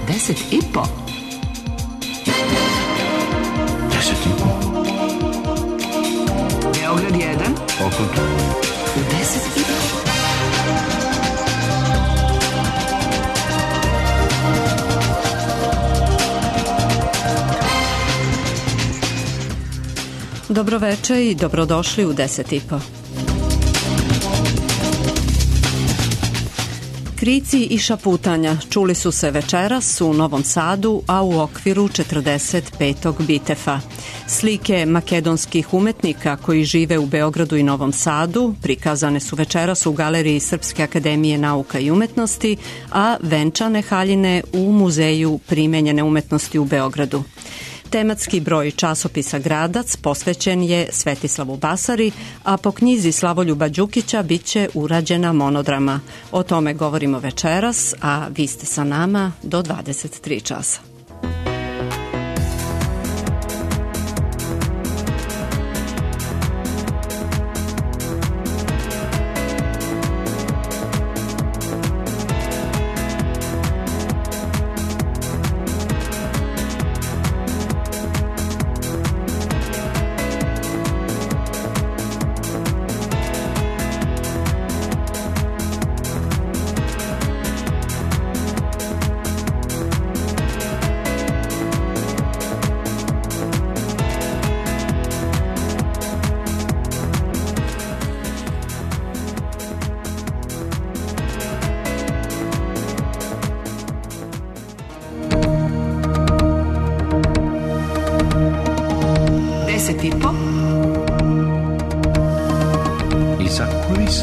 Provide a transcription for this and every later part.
10,5. 10,5. Beograd 1. Okonto. U 10,5. Dobroveče i dobrodošli u 10,5. Krici i šaputanja čuli su se večeras u Novom Sadu, a u okviru 45. Bitefa. Slike makedonskih umetnika koji žive u Beogradu i Novom Sadu prikazane su večeras u Galeriji Srpske akademije nauka i umetnosti, a venčane haljine u Muzeju primenjene umetnosti u Beogradu. Tematski broj časopisa Gradac posvećen je Svetislavu Basari, a po knjizi Slavoljuba Đukića biće urađena monodrama. O tome govorimo večeras, a vi ste sa nama do 23 časa. Iza kulisa.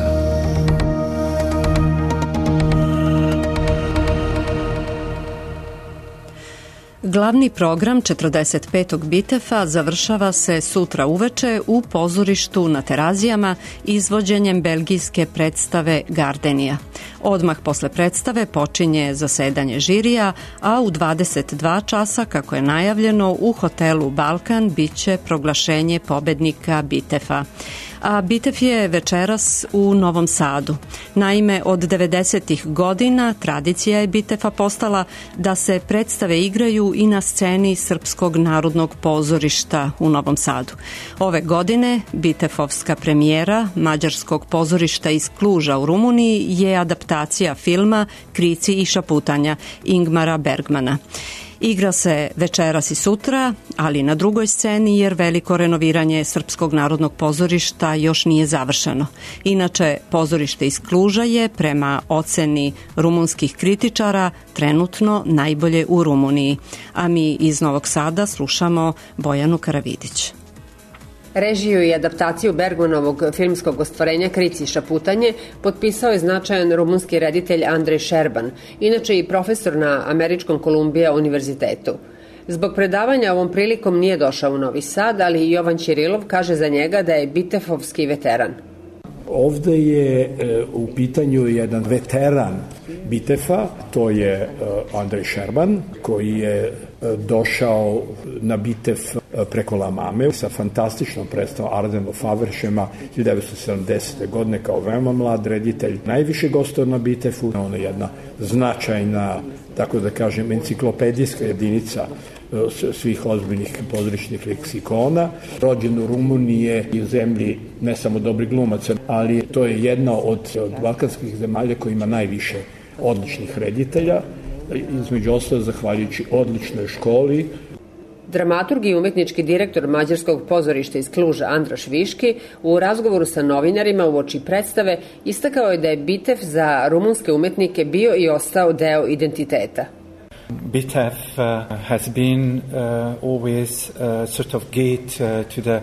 Glavni program 45. Bitefa završava se sutra uveče u pozorištu na Terazijama izvođenjem belgijske predstave Gardenija. Odmah posle predstave počinje zasedanje žirija, a u 22 časa, kako je najavljeno, u hotelu Balkan biće proglašenje pobednika Bitefa. A Bitef je večeras u Novom Sadu. Naime, od 90. godina tradicija je Bitefa postala da se predstave igraju i na sceni Srpskog narodnog pozorišta u Novom Sadu. Ove godine Bitefovska premijera Mađarskog pozorišta iz Kluža u Rumuniji je adaptacija filma Krici i šaputanja Ingmara Bergmana. Igra se večeras i sutra, ali na drugoj sceni jer veliko renoviranje Srpskog narodnog pozorišta još nije završeno. Inače, pozorište iz Kluža je prema oceni rumunskih kritičara trenutno najbolje u Rumuniji. A mi iz Novog Sada slušamo Bojanu Karavidić. Režiju i adaptaciju Bergmanovog filmskog ostvarenja Krici i šaputanje potpisao je značajan rumunski reditelj Andrej Šerban, inače i profesor na Američkom Kolumbija univerzitetu. Zbog predavanja ovom prilikom nije došao u Novi Sad, ali Jovan Ćirilov kaže za njega da je bitefovski veteran. Ovde je u pitanju jedan veteran Bitefa, to je Andrej Šerban, koji je došao na Bitef preko La Mame sa fantastičnom predstavom Arden of Favershema 1970. godine kao veoma mlad reditelj. Najviše gostao na Bitefu, ona je jedna značajna, tako da kažem, enciklopedijska jedinica svih ozbiljnih pozorišnih leksikona. Rođen u Rumuniji i u zemlji ne samo dobri glumaca, ali to je jedna od balkanskih zemalja koja ima najviše odličnih reditelja, između ostalo zahvaljujući odličnoj školi. Dramaturg i umetnički direktor Mađarskog pozorišta iz Kluža Andraš Viški u razgovoru sa novinarima uoči predstave istakao je da je Bitef za rumunske umetnike bio i ostao deo identiteta. Bitef has been always sort of gate to the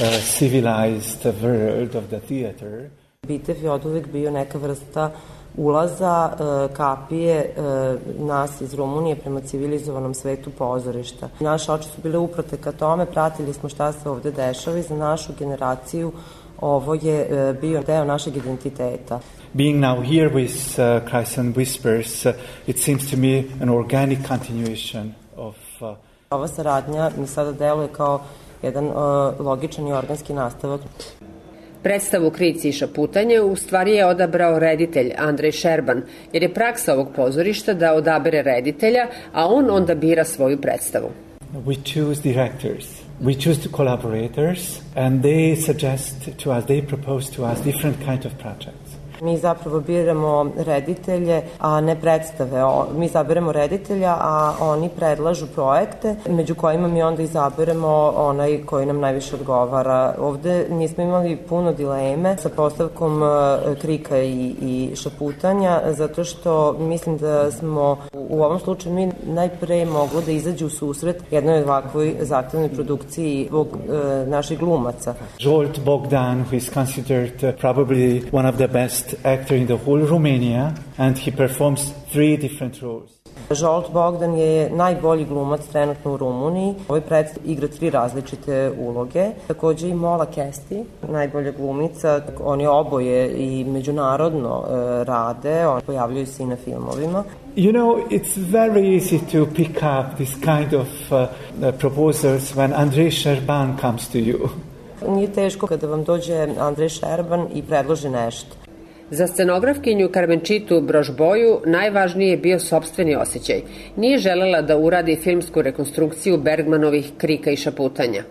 civilized world of the theater. Bitef je oduvek bio neka vrsta ulaza, kapije nas iz Rumunije prema civilizovanom svetu pozorišta. Naše oči su bile uprte ka tome, pratili smo šta se ovde dešava i za našu generaciju ovo je bio deo našeg identiteta. Being now here with Cries and Whispers, it seems to me an organic continuation of... Ova saradnja mi sada deluje kao jedan logičan i organski nastavak. Predstavu Krici i šaputanje u stvari je odabrao reditelj Andrej Šerban, jer je praksa ovog pozorišta da odabere reditelja, a on onda bira svoju predstavu. We choose directors. We choose collaborators and they suggest to us, they propose to us different kind of projects. Mi zapravo biramo reditelje, a ne predstave. Mi zaberemo reditelja, a oni predlažu projekte, među kojima mi onda izaberemo onaj koji nam najviše odgovara. Ovde nismo imali puno dileme sa postavkom Krika i šaputanja, zato što mislim da smo u ovom slučaju mi najpre moglo da izađe u susret jednoj ovakvoj zahtevnoj produkciji zbog naših glumaca. Zsolt Bogdan, who is considered probably one of the best actor in the whole Romania, and he performs 3 different roles. Zsolt Bogdan je najbolji glumac trenutno u Rumuniji. Ovaj predstav igra 3 različite uloge. Takođe i Mola Kesti, najbolja glumica. Oni oboje i međunarodno rade, oni pojavljuju se i na filmovima. You know, it's very easy to pick up this kind of proposals when Andrej Šerban comes to you. Nije teško kada vam dođe Andrej Šerban i predloži nešto. Za scenografkinju Karmenčitu Brožboju najvažniji je bio sopstveni osjećaj. Nije želela da uradi filmsku rekonstrukciju Bergmanovih Krika i šaputanja.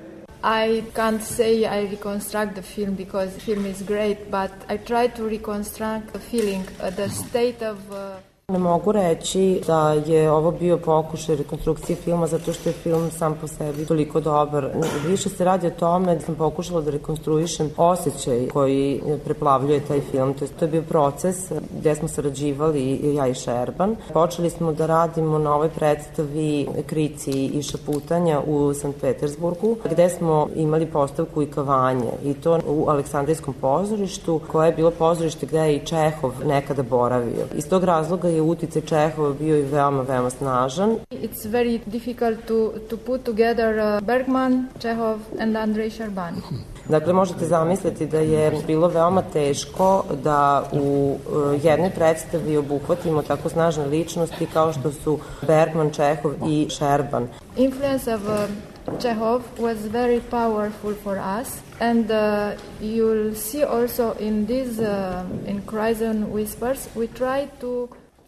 I can't say I reconstruct the film because the film is great, but I try to reconstruct the feeling, the state of... Ne mogu reći da je ovo bio pokušaj rekonstrukcije filma zato što je film sam po sebi toliko dobar. Više se radi o tome da sam pokušala da rekonstruišem osjećaj koji preplavljuje taj film. To je bio proces gde smo sarađivali ja i Šerban. Počeli smo da radimo na ovoj predstavi Krici i šaputanja u Sankt Petersburgu, gde smo imali postavku i kavanje, i to u Aleksandrijskom pozorištu, koje je bilo pozorište gde je i Čehov nekada boravio. Iz tog razloga je uticaj Čehova bio i veoma snažan. It's very difficult to put together Bergman, Čehov and Andrej Šerban. Dakle, možete zamisliti da je bilo veoma teško da u jednoj predstavi obuhvatimo tako snažne ličnosti kao što su Bergman, Čehov i Šerban. Influence of Chekhov was very powerful for us, and you'll see also in this in Cries and Whispers we try to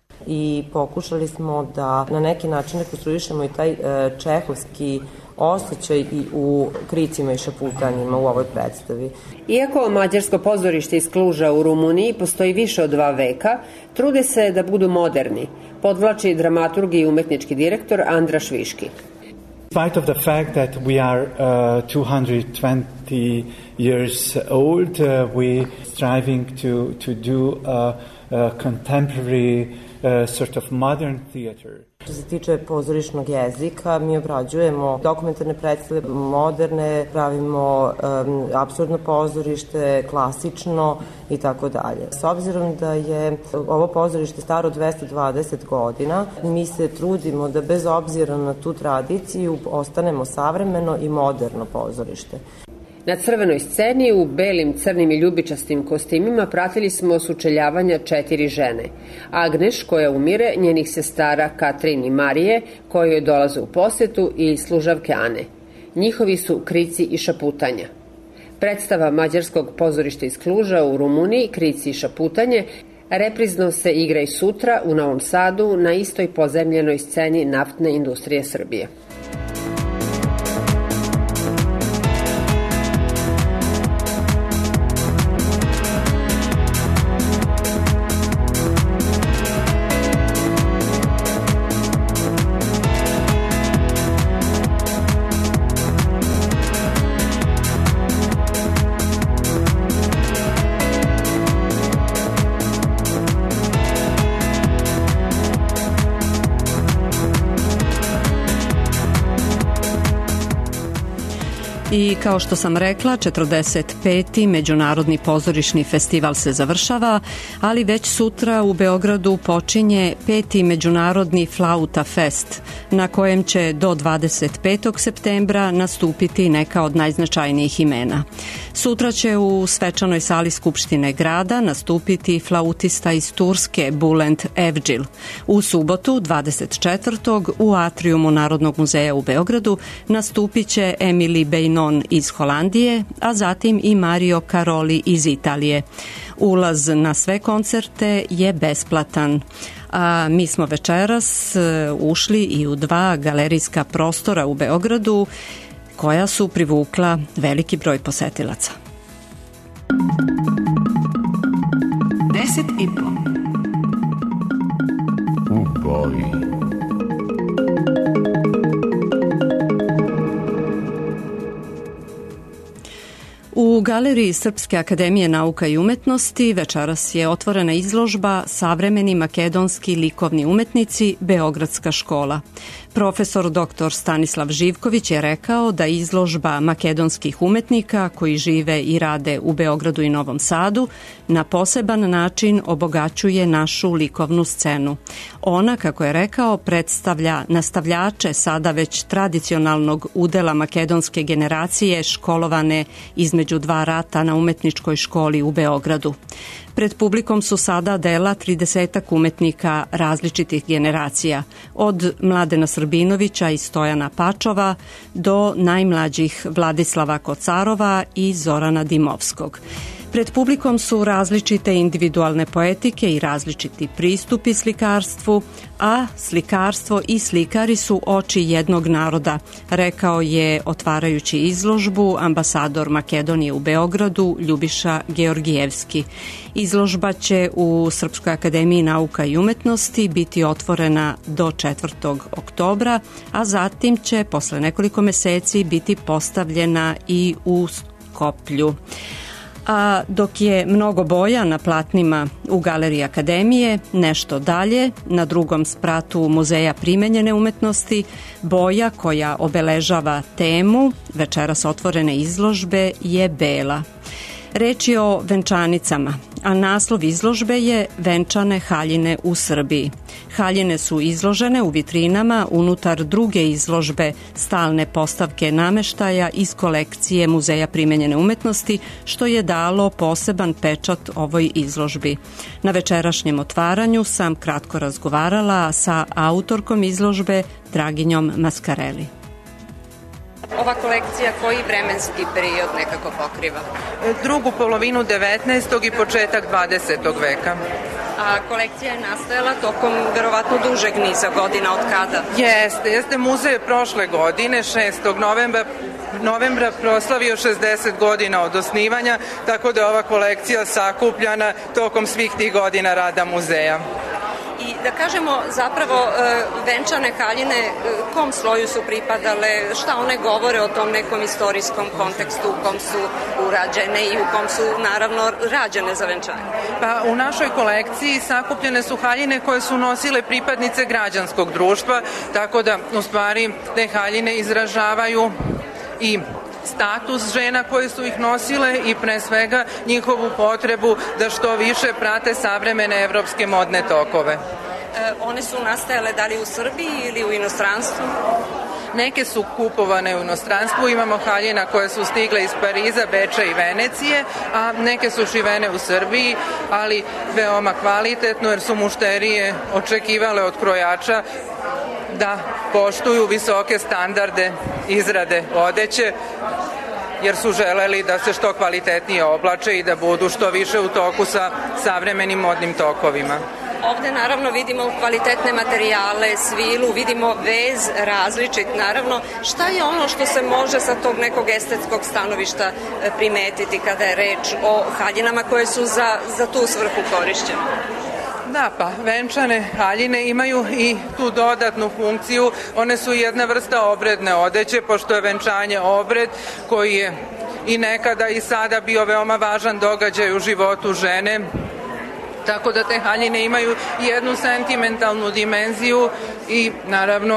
i pokušali smo da na neki način rekonstruišemo i taj čehovski osjećaj i u Kricima i šaputanjima u ovoj predstavi. Iako mađarsko pozorište iz Kluža u Rumuniji postoji više od 2 veka, trude se da budu moderni, podvlači dramaturg i umetnički direktor Andra Šviški. Despite of the fact that we are 220 years old, we striving to do a contemporary sort of modern theater. Što se tiče pozorišnog jezika, mi obrađujemo dokumentarne predstave, moderne, pravimo apsurdno pozorište, klasično i tako dalje. S obzirom da je ovo pozorište staro 220 godina, mi se trudimo da bez obzira na tu tradiciju ostanemo savremeno i moderno pozorište. Na crvenoj sceni u belim, crnim i ljubičastim kostimima pratili smo sučeljavanja 4 žene. Agneš, koja umire, njenih sestara Katrin i Marije, koje joj dolaze u posetu, i služavke Ane. Njihovi su Krici i šaputanja. Predstava mađarskog pozorišta iz Kluža u Rumuniji, Krici i šaputanje, reprizno se igra i sutra u Novom Sadu na istoj pozemljenoj sceni naftne industrije Srbije. I kao što sam rekla, 45. Međunarodni pozorišni festival se završava, ali već sutra u Beogradu počinje 5. Međunarodni Flauta Fest, na kojem će do 25. septembra nastupiti neka od najznačajnijih imena. Sutra će u svečanoj sali Skupštine grada nastupiti flautista iz Turske Bulent Evcil. U subotu 24. u atrijumu Narodnog muzeja u Beogradu nastupit će Emily Beynon iz Holandije, a zatim i Mario Caroli iz Italije. Ulaz na sve koncerte je besplatan. A mi smo večeras ušli i u 2 galerijska prostora u Beogradu koja su privukla veliki broj posetilaca. 10 i po. U boji. U galeriji Srpske akademije nauka i umetnosti večeras je otvorena izložba Savremeni makedonski likovni umetnici Beogradska škola. Profesor dr. Stanislav Živković je rekao da izložba makedonskih umetnika koji žive i rade u Beogradu i Novom Sadu na poseban način obogaćuje našu likovnu scenu. Ona, kako je rekao, predstavlja nastavljače sada već tradicionalnog udela makedonske generacije školovane između 2 rata na umetničkoj školi u Beogradu. Pred publikom su sada dela 30 umetnika različitih generacija, od Mladena Srbinovića i Stojana Pačova do najmlađih Vladislava Kocarova i Zorana Dimovskog. Pred publikom su različite individualne poetike i različiti pristupi slikarstvu, a slikarstvo i slikari su oči jednog naroda, rekao je otvarajući izložbu ambasador Makedonije u Beogradu Ljubiša Georgijevski. Izložba će u Srpskoj akademiji nauka i umetnosti biti otvorena do 4. oktobra, a zatim će posle nekoliko meseci biti postavljena i u Skoplju. A dok je mnogo boja na platnima u Galeriji Akademije, nešto dalje, na drugom spratu Muzeja primenjene umetnosti, boja koja obeležava temu večeras otvorene izložbe je bela. Reč je o venčanicama, a naslov izložbe je Venčane haljine u Srbiji. Haljine su izložene u vitrinama unutar druge izložbe stalne postavke nameštaja iz kolekcije Muzeja primenjene umetnosti, što je dalo poseban pečat ovoj izložbi. Na večerašnjem otvaranju sam kratko razgovarala sa autorkom izložbe Draginjom Maskareli. Ova kolekcija koji vremenski period nekako pokriva? Drugu polovinu 19. i početak 20. veka. A kolekcija je nastajala tokom verovatno dužeg niza godina, od kada? Jeste. Muzej je prošle godine, 6. novembra proslavio 60 godina od osnivanja, tako da je ova kolekcija sakupljana tokom svih tih godina rada muzeja. I da kažemo zapravo venčane haljine kom sloju su pripadale, šta one govore o tom nekom istorijskom kontekstu u kom su urađene i u kom su naravno rađene za venčanje? Pa u našoj kolekciji sakupljene su haljine koje su nosile pripadnice građanskog društva, tako da u stvari te haljine izražavaju i status žena koje su ih nosile i pre svega njihovu potrebu da što više prate savremene evropske modne tokove. One su nastajale da li u Srbiji ili u inostranstvu? Neke su kupovane u inostranstvu, imamo haljina koje su stigle iz Pariza, Beča i Venecije, a neke su šivene u Srbiji, ali veoma kvalitetno jer su mušterije očekivale od krojača da poštuju visoke standarde izrade odeće, jer su želeli da se što kvalitetnije oblače i da budu što više u toku sa savremenim modnim tokovima. Ovde naravno vidimo kvalitetne materijale, svilu, vidimo vez različit. Naravno, šta je ono što se može sa tog nekog estetskog stanovišta primetiti kada je reč o haljinama koje su za tu svrhu korišćene? Da, pa venčane haljine imaju i tu dodatnu funkciju. One su jedna vrsta obredne odeće, pošto je venčanje obred koji je i nekada i sada bio veoma važan događaj u životu žene. Tako da te haljine imaju jednu sentimentalnu dimenziju i naravno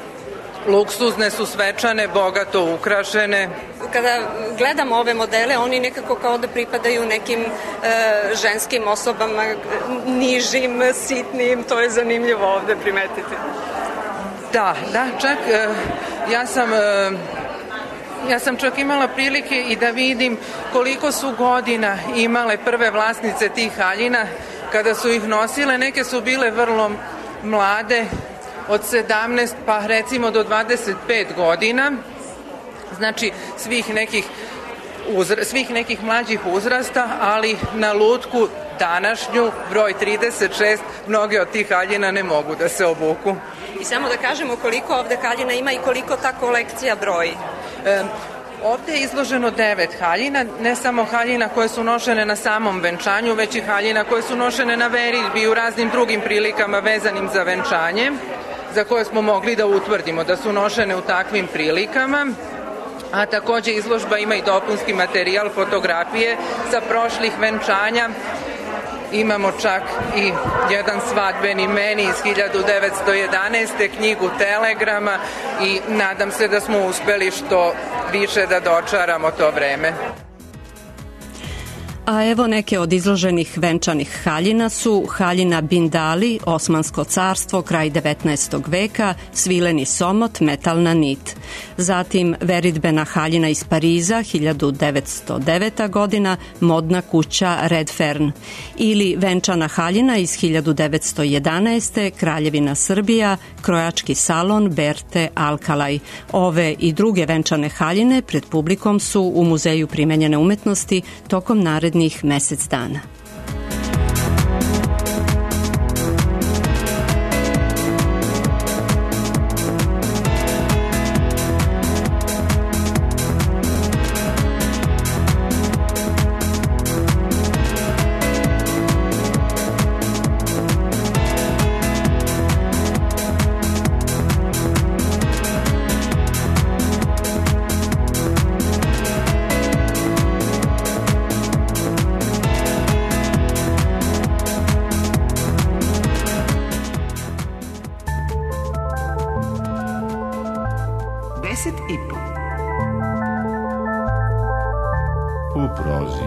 luksuzne su, svečane, bogato ukrašene. Kada gledamo ove modele, oni nekako kao da pripadaju nekim ženskim osobama, nižim, sitnim, to je zanimljivo ovde primetiti. Da, čak ja sam Ja sam čak imala prilike i da vidim koliko su godina imale prve vlasnice tih haljina kada su ih nosile. Neke su bile vrlo mlade, od 17 pa recimo do 25 godina, znači svih nekih mlađih uzrasta, ali na lutku današnju, broj 36, mnoge od tih haljina ne mogu da se obuku. I samo da kažemo koliko ovde haljina ima i koliko ta kolekcija broji. Ovde je izloženo 9 haljina, ne samo haljina koje su nošene na samom venčanju, već i haljina koje su nošene na veridbi i u raznim drugim prilikama vezanim za venčanje, za koje smo mogli da utvrdimo da su nošene u takvim prilikama. A takođe izložba ima i dopunski materijal, fotografije sa prošlih venčanja. Imamo čak i jedan svadbeni meni iz 1911. knjigu telegrama i nadam se da smo uspeli što više da dočaramo to vreme. A evo neke od izloženih venčanih haljina su haljina Bindali, Osmansko carstvo, kraj 19. veka, svileni somot, metalna nit. Zatim veridbena haljina iz Pariza, 1909. godina, modna kuća Redfern. Ili venčana haljina iz 1911. Kraljevina Srbija, krojački salon Berte Alkalaj. Ove i druge venčane haljine pred publikom su u Muzeju primenjene umetnosti tokom narednih mesec dana. U prozi.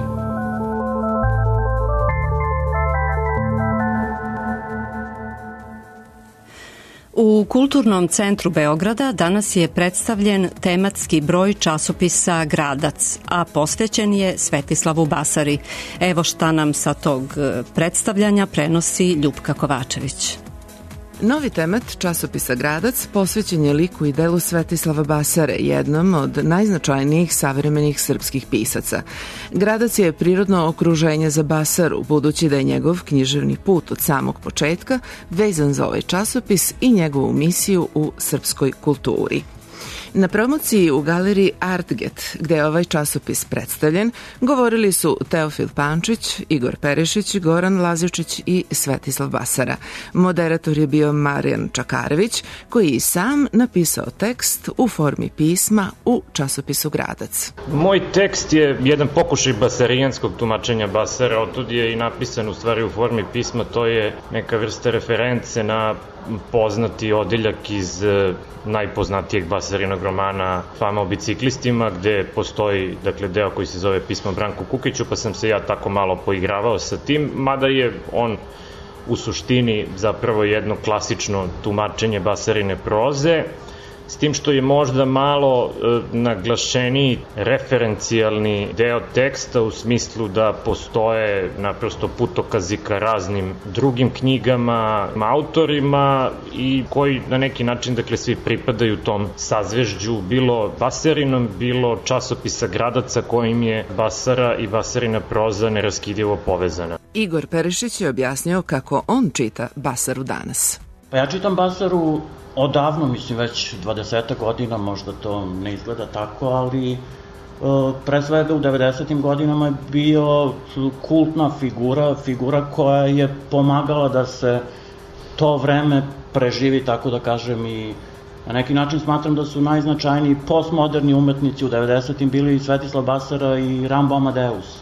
U Kulturnom centru Beograda danas je predstavljen tematski broj časopisa Gradac, a posvećen je Svetislavu Basari. Evo šta nam sa tog predstavljanja prenosi Ljupka Kovačević. Novi temat časopisa Gradac posvećen je liku i delu Svetislava Basare, jednom od najznačajnijih savremenih srpskih pisaca. Gradac je prirodno okruženje za Basaru, budući da je njegov književni put od samog početka vezan za ovaj časopis i njegovu misiju u srpskoj kulturi. Na promociji u galeriji Artget, gde je ovaj časopis predstavljen, govorili su Teofil Pančić, Igor Perišić, Goran Lazičić i Svetislav Basara. Moderator je bio Marijan Čakarević, koji i sam napisao tekst u formi pisma u časopisu Gradac. Moj tekst je jedan pokušaj basarijanskog tumačenja Basara, otud je i napisan u stvari u formi pisma, to je neka vrsta reference na poznati odeljak iz najpoznatijeg Basarinog romana Fama o biciklistima, gde postoji deo koji se zove Pismo Branku Kukiću, pa sam se ja tako malo poigravao sa tim, mada je on u suštini zapravo jedno klasično tumačenje Basarine proze, s tim što je možda malo naglašeniji referencijalni deo teksta u smislu da postoje naprosto putokazi ka raznim drugim knjigama, autorima i koji na neki način svi pripadaju tom sazvežđu, bilo Basarinom, bilo časopisa Gradaca kojim je Basara i Basarina proza neraskidivo povezana. Igor Perišić je objasnio kako on čita Basaru danas. Pa ja čitam Basaru odavno, mislim već 20 godina, možda to ne izgleda tako, ali pre svega u 90. godinama je bio kultna figura koja je pomagala da se to vreme preživi, tako da kažem, i na neki način smatram da su najznačajniji postmoderni umetnici u 90. bili Svetislav Basara i Rambo Amadeus.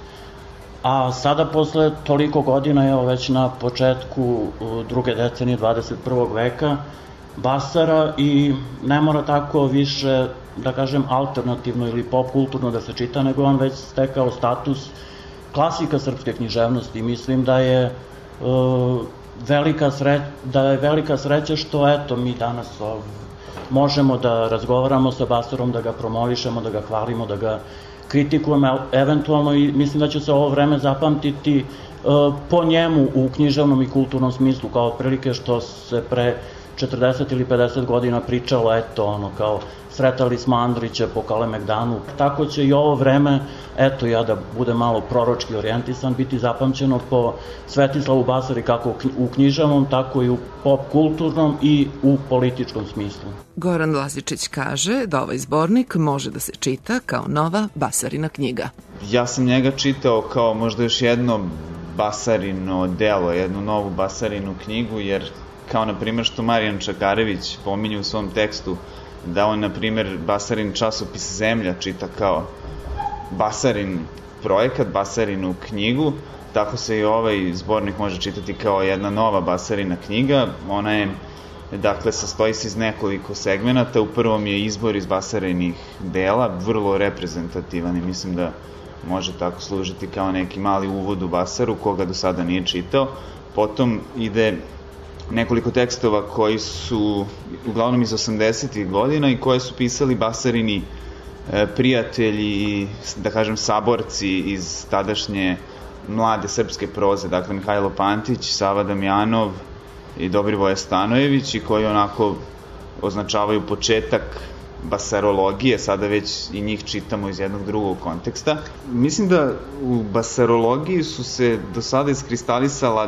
A sada posle toliko godina, evo već na početku druge decenije 21. veka, Basara i ne mora tako više, da kažem, alternativno ili popkulturno da se čita, nego on već stekao status klasika srpske književnosti. Mislim da je velika sreća što eto mi danas možemo da razgovaramo sa Basarom, da ga promovišemo, da ga hvalimo, da ga kritikujemo, eventualno i mislim da će se ovo vreme zapamtiti po njemu u književnom i kulturnom smislu, kao otprilike što se pre 40 ili 50 godina pričalo, eto, ono, kao sretali smo Andrića po Kalemegdanu. Tako će i ovo vreme, eto, ja da budem malo proročki orijentisan, biti zapamćeno po Svetislavu Basari kako u književnom, tako i u pop kulturnom i u političkom smislu. Goran Lazičić kaže da ovaj zbornik može da se čita kao nova Basarina knjiga. Ja sam njega čitao kao možda još jedno Basarino delo, jednu novu Basarinu knjigu, jer kao na primjer što Marijan Čakarević pominje u svom tekstu, da on na primjer Basarin časopis Zemlja čita kao Basarin projekat, Basarinu knjigu, tako se i ovaj zbornik može čitati kao jedna nova Basarina knjiga. Ona je, dakle, sastoji se iz nekoliko segmenata. U prvom je izbor iz Basarinih dela, vrlo reprezentativan i mislim da može tako služiti kao neki mali uvod u Basaru, koga do sada nije čitao. Potom ide nekoliko tekstova koji su uglavnom iz 80-ih godina i koje su pisali Basarini prijatelji, da kažem saborci iz tadašnje mlade srpske proze, dakle Mihajlo Pantić, Sava Damjanov i Dobrivoje Stanojević, i koji onako označavaju početak basarologije, sada već i njih čitamo iz jednog drugog konteksta. Mislim da u basarologiji su se do sada iskristalisala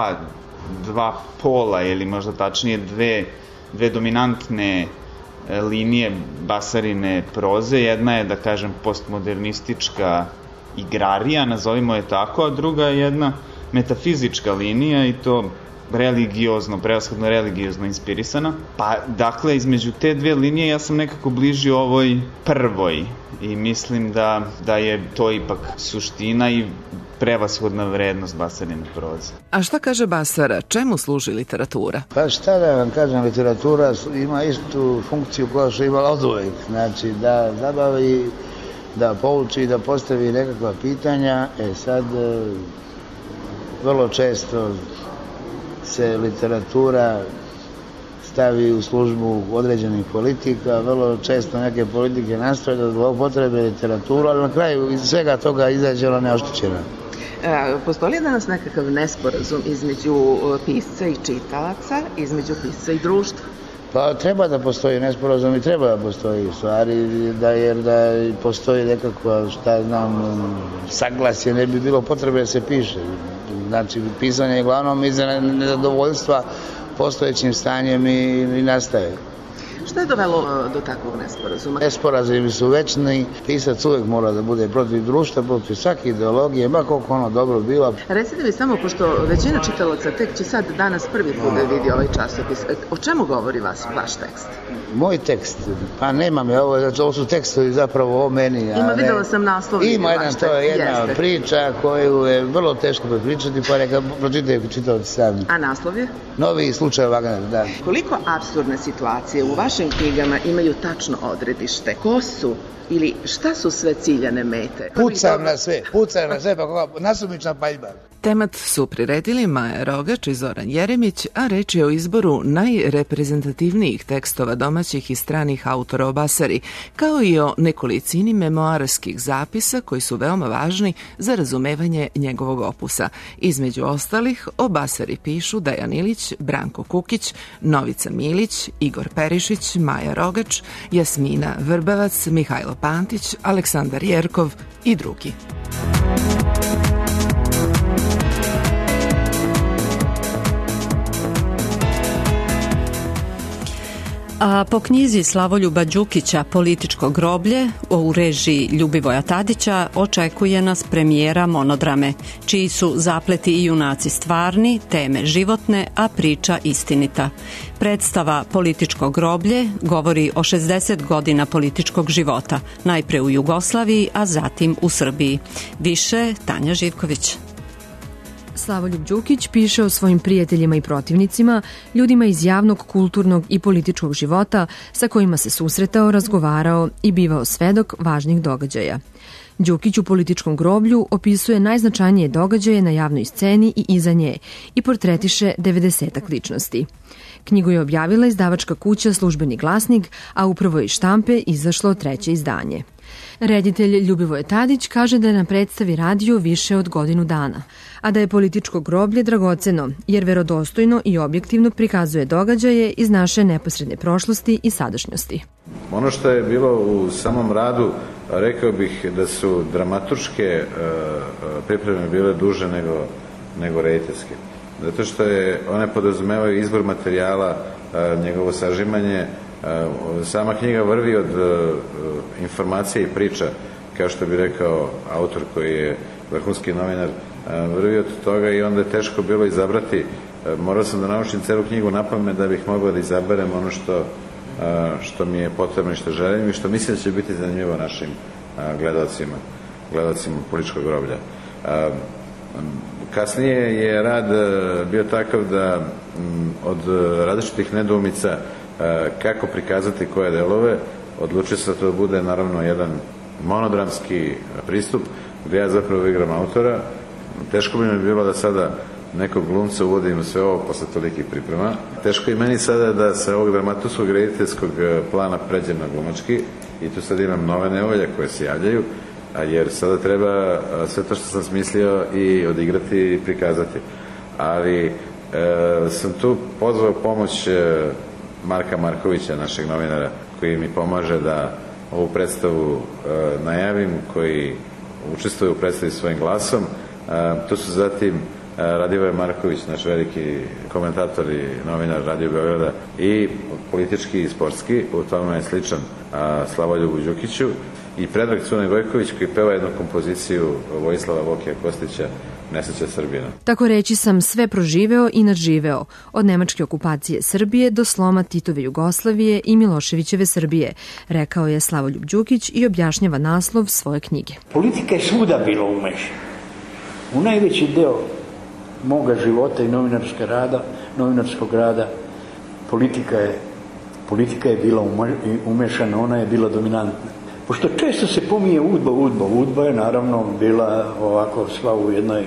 dva pola, ili možda tačnije dve dominantne linije Basarine proze. Jedna je, da kažem, postmodernistička igrarija, nazovimo je tako, a druga je jedna metafizička linija, i to religiozno, prevashodno religiozno inspirisana. Pa, dakle, između te dve linije ja sam nekako bliži ovoj prvoj i mislim da je to ipak suština i prevashodna vrednost Basarine proze. A šta kaže Basara, čemu služi literatura? Pa šta da vam kažem, literatura ima istu funkciju koja što je imala oduvek, znači da zabavi, da pouči, da postavi nekakva pitanja. Sad vrlo često se literatura stavi u službu određenih politika, vrlo često neke politike nastoje da zloupotrebe literaturu, ali na kraju iz svega toga izađe ona neoštećena. Postoji li danas nekakav nesporazum između pisca i čitalaca, između pisca i društva? Pa treba da postoji nesporazum i treba da postoji stvari, jer da postoji nekakva, šta znam, saglasje, ne bi bilo potrebe da se piše. Znači, pisanje je glavnom iz nezadovoljstva postojećim stanjem i nastaje. Šta je dovelo do takvog nesporazuma? Nesporazumi su večni, pisac uvek mora da bude protiv društva, protiv svake ideologije, ma koliko ono dobro bilo. Recite mi samo, pošto većina čitalaca tek će sad danas prvi put da vidi ovaj časopis, o čemu govori vaš tekst? Moj tekst? Pa nemam ja ovo su tekstovi zapravo o meni. Videla sam naslov. Ima jedan, to je jedna priča koju je vrlo teško prepričati, pa neka pročitaju čitavci sami. A naslov je? Novi slučaj Wagner, da. Koliko apsurdne situacije u vašim knjigama imaju tačno odredište? Ko su ili šta su sve ciljane mete? Pucam na sve, pa koga, nasumična paljba. Temat su priredili Maja Rogač i Zoran Jeremić, a reč je o izboru najreprezentativnijih tekstova domaćih i stranih autora o Basari, kao i o nekolicini memoarskih zapisa koji su veoma važni za razumevanje njegovog opusa. Između ostalih, o Basari pišu Dejan Ilić, Branko Kukić, Novica Milić, Igor Perišić, Maja Rogač, Jasmina Vrbavac, Mihajlo Pantić, Aleksandar Jerkov i drugi. A po knjizi Slavoljuba Đukića Političko groblje u režiji Ljubivoja Tadića očekuje nas premijera monodrame, čiji su zapleti i junaci stvarni, teme životne, a priča istinita. Predstava Političko groblje govori o 60 godina političkog života, najpre u Jugoslaviji, a zatim u Srbiji. Više Tanja Živković. Slavoljub Đukić piše o svojim prijateljima i protivnicima, ljudima iz javnog, kulturnog i političkog života sa kojima se susretao, razgovarao i bivao svedok važnih događaja. Đukić u Političkom groblju opisuje najznačajnije događaje na javnoj sceni i iza nje i portretiše 90-ak ličnosti. Knjigu je objavila izdavačka kuća Službeni glasnik, a upravo iz štampe izašlo 3. izdanje. Reditelj Ljubivoje Tadić kaže da je na predstavi radio više od godinu dana, a da je političko groblje dragoceno, jer verodostojno i objektivno prikazuje događaje iz naše neposredne prošlosti i sadašnjosti. Ono što je bilo u samom radu, rekao bih da su dramaturške pripreme bile duže nego rediteljske. Zato što one podrazumevaju izbor materijala, njegovo sažimanje. Sama knjiga vrvi od informacije i priča, kao što bi rekao autor koji je vrhunski novinar, vrvi od toga i onda je teško bilo izabrati. Morao sam da naučim celu knjigu napamet da bih mogao da izaberem ono što mi je potrebno i što želim i što mislim da će biti zanimljivo našim gledalcima političkog groblja. Kasnije je rad bio takav da od različitih nedoumica kako prikazati koje delove, odlučio se da to bude naravno jedan monodramski pristup gde ja zapravo igram autora. Teško bi mi bilo da sada nekog glumca uvodim u sve ovo posle tolikih priprema. Teško i meni sada da sa ovog dramaturskog rediteljskog plana pređem na glumački i tu sad imam nove nevolje koje se javljaju, jer sada treba sve to što sam smislio i odigrati i prikazati. Ali sam tu pozvao pomoć Marka Markovića, našeg novinara, koji mi pomaže da ovu predstavu najavim, koji učestvuje u predstavi svojim glasom. Tu su zatim Radivoje Marković, naš veliki komentator i novinar Radio Beograda, i politički i sportski, u tome je sličan Slavoljubu Đukiću, i Predrag Cunaj Gojković koji peva jednu kompoziciju Vojislava Vokija Kostića, Nesreća Srbina. Tako reći sam sve proživeo i nadživeo, od nemačke okupacije Srbije do sloma Titove Jugoslavije i Miloševićeve Srbije, rekao je Slavoljub Đukić i objašnjava naslov svoje knjige. Politika je svuda bila umešana. U najveći deo moga života i novinarskog rada politika je bila umešana, ona je bila dominantna. Pošto često se pominje UDBA je naravno bila ovako sva u jednoj,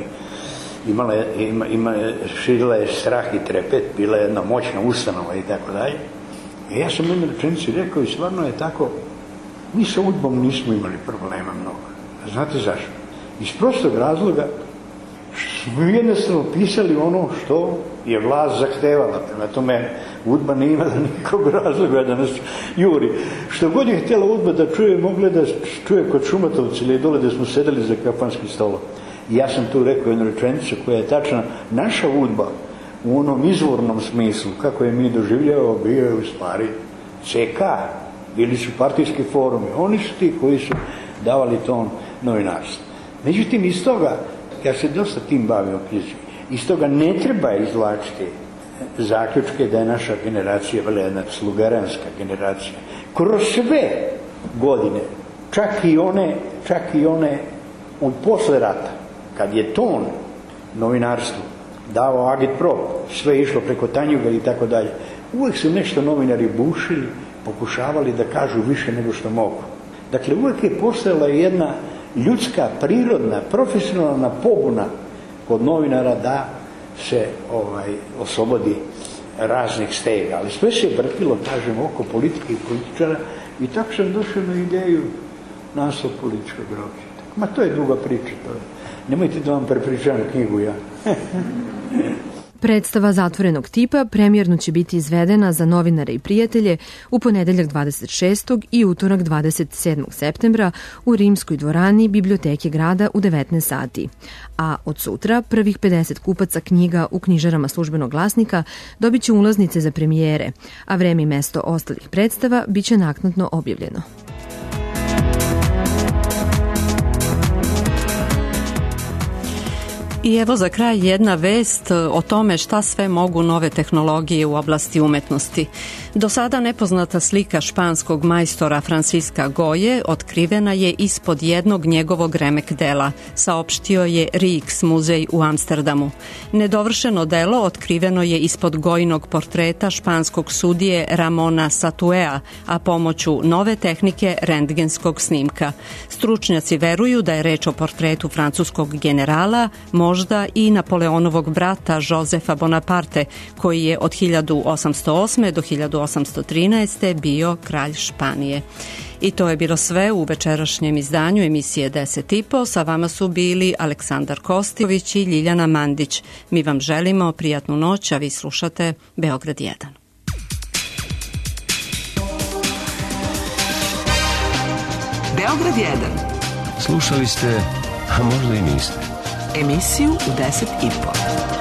širila je strah i trepet, bila je jedna moćna ustanova i tako dalje. I ja sam jednu rečenicu rekao i stvarno je tako, mi sa UDBom nismo imali problema mnogo. Znate zašto? Iz prostog razloga smo jednostavno pisali ono što je vlast zahtevala. Prema tome, UDBA nije imala nikog razloga da nas juri. Što god je htjela UDBA da čuje, mogla da čuje kod Šumatovca ili dole da smo sedeli za kafanskim stolom. I ja sam tu rekao jednu rečenicu koja je tačna. Naša UDBA u onom izvornom smislu, kako je mi doživljavao, bio je u stvari CK. Bili su partijski forumi. Oni su ti koji su davali ton novinarstva. Međutim, iz toga, ja se dosta tim bavio knjizi, iz toga ne treba izvlačiti zaključke da je naša generacija bila jedna slugaranska generacija. Kroz sve godine, čak i one od posle rata, kad je ton novinarstvu davao agitprop, sve išlo preko Tanjuga i tako dalje, uvijek su nešto novinari bušili, pokušavali da kažu više nego što mogu. Dakle, uvijek je postojala jedna ljudska, prirodna, profesionalna pobuna kod novinara da se oslobodi raznih stega. Ali sve se vrtilo, kažem, oko politike i političara i tako sam došao na ideju naslov političkog groblja. Ma to je duga priča. Nemojte da vam prepričavam knjigu ja. Predstava zatvorenog tipa premijerno će biti izvedena za novinare i prijatelje u ponedeljak 26. i utorak 27. septembra u Rimskoj dvorani Biblioteke grada u 19 sati. A od sutra prvih 50 kupaca knjiga u knjižarama Službenog glasnika dobit će ulaznice za premijere, a vreme i mesto ostalih predstava biće naknadno objavljeno. I evo za kraj jedna vest o tome šta sve mogu nove tehnologije u oblasti umetnosti. Do sada nepoznata slika španskog majstora Francisca Goye otkrivena je ispod jednog njegovog remek dela, saopštio je Rijks muzej u Amsterdamu. Nedovršeno delo otkriveno je ispod Gojinog portreta španskog sudije Ramona Satuea, a pomoću nove tehnike rentgenskog snimka. Stručnjaci veruju da je reč o portretu francuskog generala, možda i Napoleonovog brata Josefa Bonaparte, koji je od 1808. do 1813. bio kralj Španije. I to je bilo sve u večerašnjem izdanju emisije 10.5. Sa vama su bili Aleksandar Kostivić i Ljiljana Mandić. Mi vam želimo prijatnu noć, a vi slušate Beograd 1. Beograd 1. Slušali ste, a možda i niste. Emisiju u 10.5.